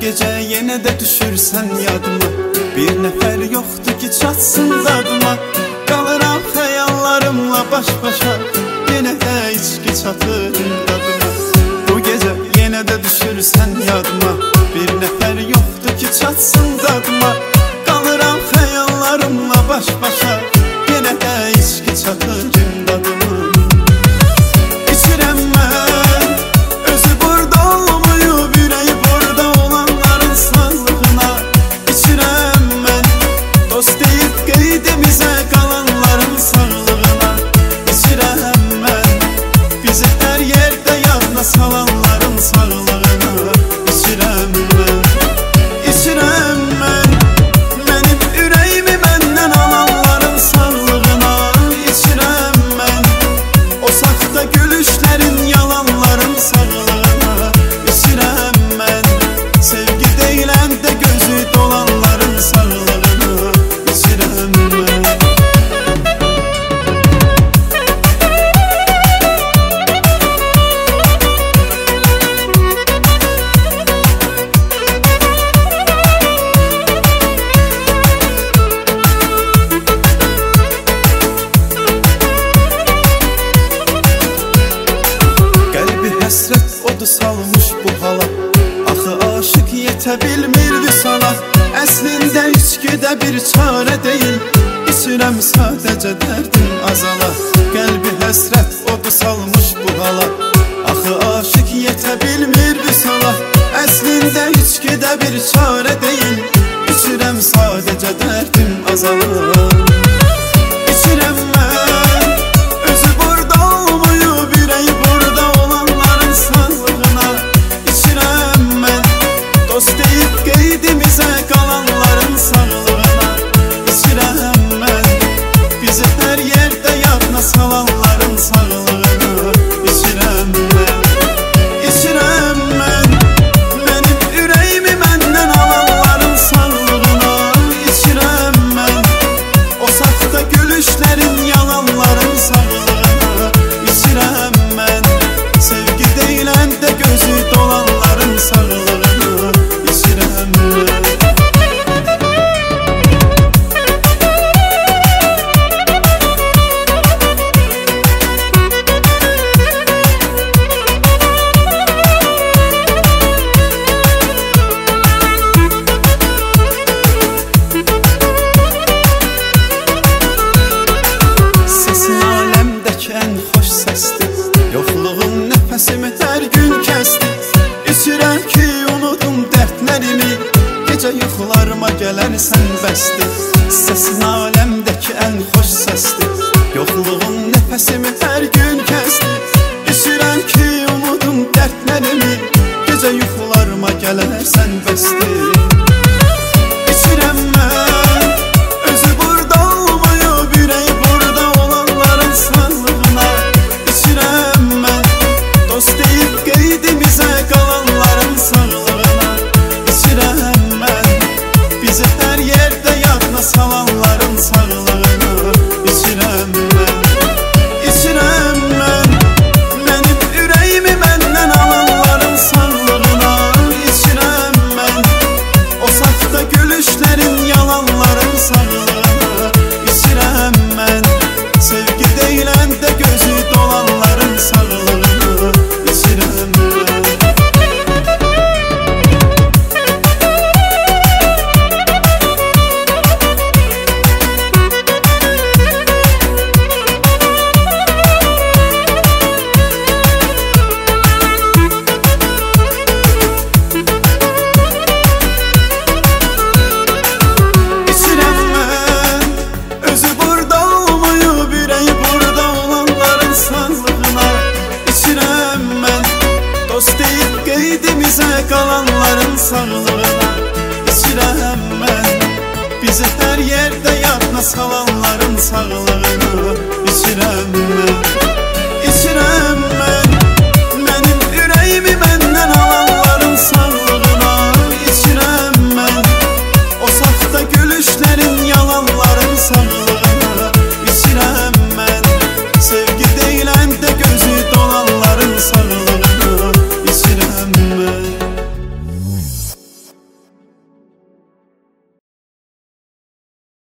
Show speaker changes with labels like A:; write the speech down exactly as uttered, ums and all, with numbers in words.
A: gecə yenə də düşürsən yadıma, bir nəfər yoxdur ki çatsın dadıma. Qalıram xəyallarımla baş-başa, yenə də içki çatır dadıma. Bu gecə yenə də düşürsən yadıma, bir nəfər yoxdur ki çatsın dadıma. Qalıram xəyallarımla baş-başa, yenə də içki çatır dadıma. İçirəm mən özü burada olmayıb, ürəyi burada olanların sağlığına. İçirəm mən dost deyib qeydimizə qalanların sağlığına. İçirəm mən bizi hər yerdə yadına salanların sağlığına. İçirəm mən, içirəm mən mənim ürəyimi məndən alanların sağlığına. İçirəm mən o saxta gülüşlərin, yalanların sağlığına. İçirəm mən sevgi deyilən də gözü dolanların sağlığına. İçirəm mən. Qəlbi həsrət odu salmış bu hala, axı aşıq yetə bilmir vüsala. Əslində içkidə bir çarə deyil, içirəm sadəcə dərdim azala. Qəlbi həsrət odu salmış bu hala, axı aşıq yetə bilmir vüsala. Əslində içkidə bir çarə deyil, içirəm sadəcə dərdim azala. İçirəm mən özü burada olmayıb, ürəyi burada olanların sağlığına. İçirəm mən dost deyib qeydimizə qalanların sağlığına. İçirəm mən bizi hər yerdə yadına salanların sağlığına. İçirəm mən, içirəm mən mənim ürəyimi məndən alanların sağlığına. İçirəm mən o saxta gülüşlərin, yalanların sağlığına. İçirəm mən sevgi deyilən də gözü dolanların sağlığına. İçirəm mən. Səsin aləmdəki ən xoş səsdir, yoxluğun nəfəsimi hər gün kəsdi. İçirəm ki unudum dərdlərimi, gecə yuxularıma gələrsən bəsdir. Səsin aləmdəki ən xoş səsdir, yoxluğun nəfəsimi hər gün kəsdi. İçirəm ki unudum dərdlərimi, gecə yuxularıma gələrsən bəsdir. İçirəm mən özü burada olmayıb, ürəyi burada olanların sağlığına. İçirəm mən dost deyib qeydimizə qalanların sağlığına. İçirəm mən bizi hər yerdə yadına salanların sağlığına. İçirəm mən, içirəm mən mənim ürəyimi məndən alanların sağlığına. İçirəm mən o saxta gülüşlərin, yalanların sağlığına. İçirəm mən sevgi deyilən də gözü dolanların sağlığına. İçirəm mən. İçirəm mən özü burada olmayıb, ürəyi burada olanların sağlığına. İçirəm mən dost deyib qeydimizə qalanların sağlığına. İçirəm mən bizi hər yerdə yadına salanların sağlığına. İçirəm mən, içirəm mən